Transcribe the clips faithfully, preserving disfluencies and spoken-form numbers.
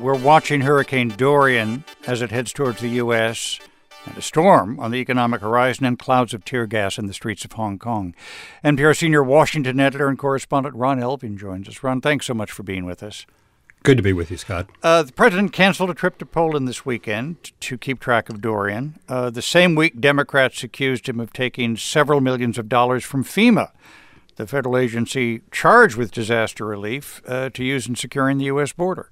we're watching Hurricane Dorian as it heads towards the U S, and a storm on the economic horizon, and clouds of tear gas in the streets of Hong Kong. N P R senior Washington editor and correspondent Ron Elving joins us. Ron, thanks so much for being with us. Good to be with you, Scott. Uh, the president canceled a trip to Poland this weekend to keep track of Dorian. Uh, the same week, Democrats accused him of taking several millions of dollars from FEMA, the federal agency charged with disaster relief, uh, to use in securing the U S border.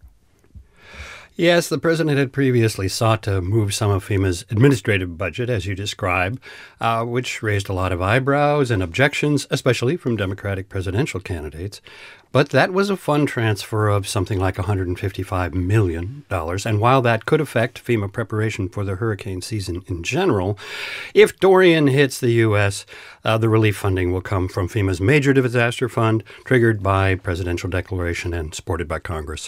Yes, the president had previously sought to move some of FEMA's administrative budget, as you describe, uh, which raised a lot of eyebrows and objections, especially from Democratic presidential candidates. But that was a fund transfer of something like one hundred fifty-five million dollars. And while that could affect FEMA preparation for the hurricane season in general, if Dorian hits the U S, uh, the relief funding will come from FEMA's major disaster fund, triggered by presidential declaration and supported by Congress.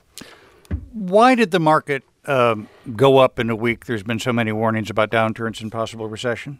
Why did the market um, go up in a week? There's been so many warnings about downturns and possible recession.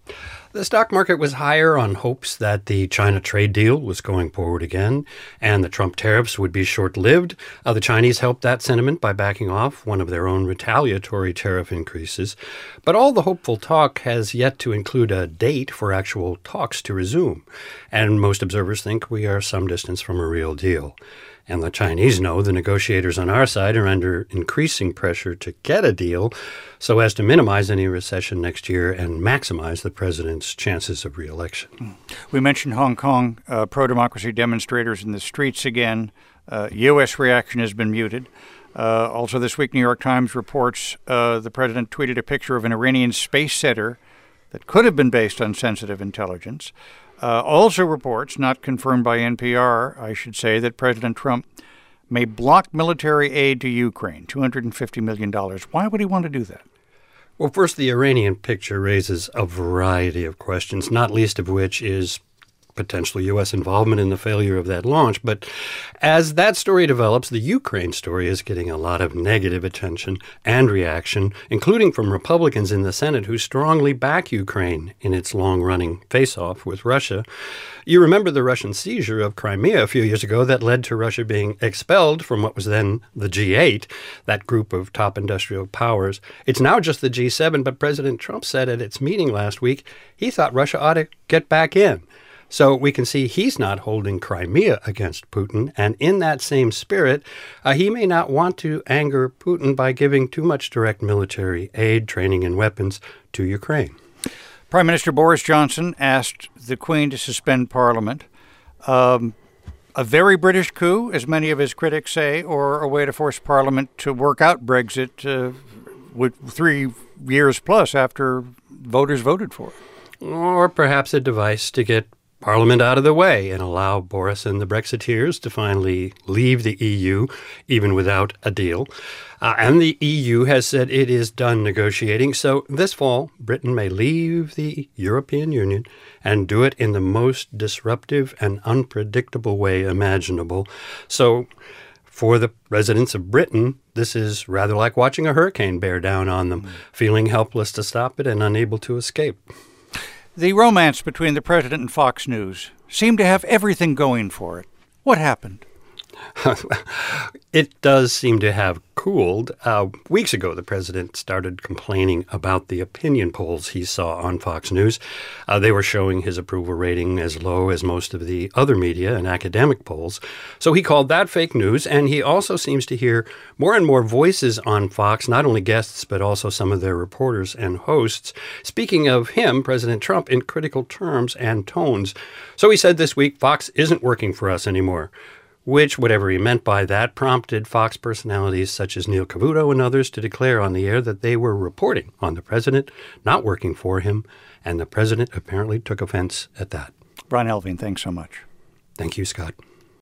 The stock market was higher on hopes that the China trade deal was going forward again and the Trump tariffs would be short-lived. Uh, the Chinese helped that sentiment by backing off one of their own retaliatory tariff increases. But all the hopeful talk has yet to include a date for actual talks to resume. And most observers think we are some distance from a real deal. And the Chinese know the negotiators on our side are under increasing pressure to get a deal so as to minimize any recession next year and maximize the president's chances of re-election. We mentioned Hong Kong, uh, pro-democracy demonstrators in the streets again. Uh, U S reaction has been muted. Uh, also this week, New York Times reports uh, the president tweeted a picture of an Iranian space center that could have been based on sensitive intelligence. Uh, also reports, not confirmed by N P R, I should say, that President Trump may block military aid to Ukraine, two hundred fifty million dollars. Why would he want to do that? Well, first, the Iranian picture raises a variety of questions, not least of which is potential U S involvement in the failure of that launch. But as that story develops, the Ukraine story is getting a lot of negative attention and reaction, including from Republicans in the Senate who strongly back Ukraine in its long-running face-off with Russia. You remember the Russian seizure of Crimea a few years ago that led to Russia being expelled from what was then the G eight, that group of top industrial powers. It's now just the G seven, but President Trump said at its meeting last week he thought Russia ought to get back in. So we can see he's not holding Crimea against Putin. And in that same spirit, uh, he may not want to anger Putin by giving too much direct military aid, training, and weapons to Ukraine. Prime Minister Boris Johnson asked the Queen to suspend Parliament. Um, a very British coup, as many of his critics say, or a way to force Parliament to work out Brexit uh, with three years plus after voters voted for it. Or perhaps a device to get Parliament out of the way and allow Boris and the Brexiteers to finally leave the E U, even without a deal. Uh, and the E U has said it is done negotiating. So this fall, Britain may leave the European Union and do it in the most disruptive and unpredictable way imaginable. So for the residents of Britain, this is rather like watching a hurricane bear down on them, mm. feeling helpless to stop it and unable to escape. The romance between the president and Fox News seemed to have everything going for it. What happened? It does seem to have cooled. Uh, weeks ago, the president started complaining about the opinion polls he saw on Fox News. Uh, they were showing his approval rating as low as most of the other media and academic polls. So he called that fake news, and he also seems to hear more and more voices on Fox, not only guests, but also some of their reporters and hosts, speaking of him, President Trump, in critical terms and tones. So he said this week, Fox isn't working for us anymore. Which, whatever he meant by that, prompted Fox personalities such as Neil Cavuto and others to declare on the air that they were reporting on the president, not working for him, and the president apparently took offense at that. Ron Elving, thanks so much. Thank you, Scott.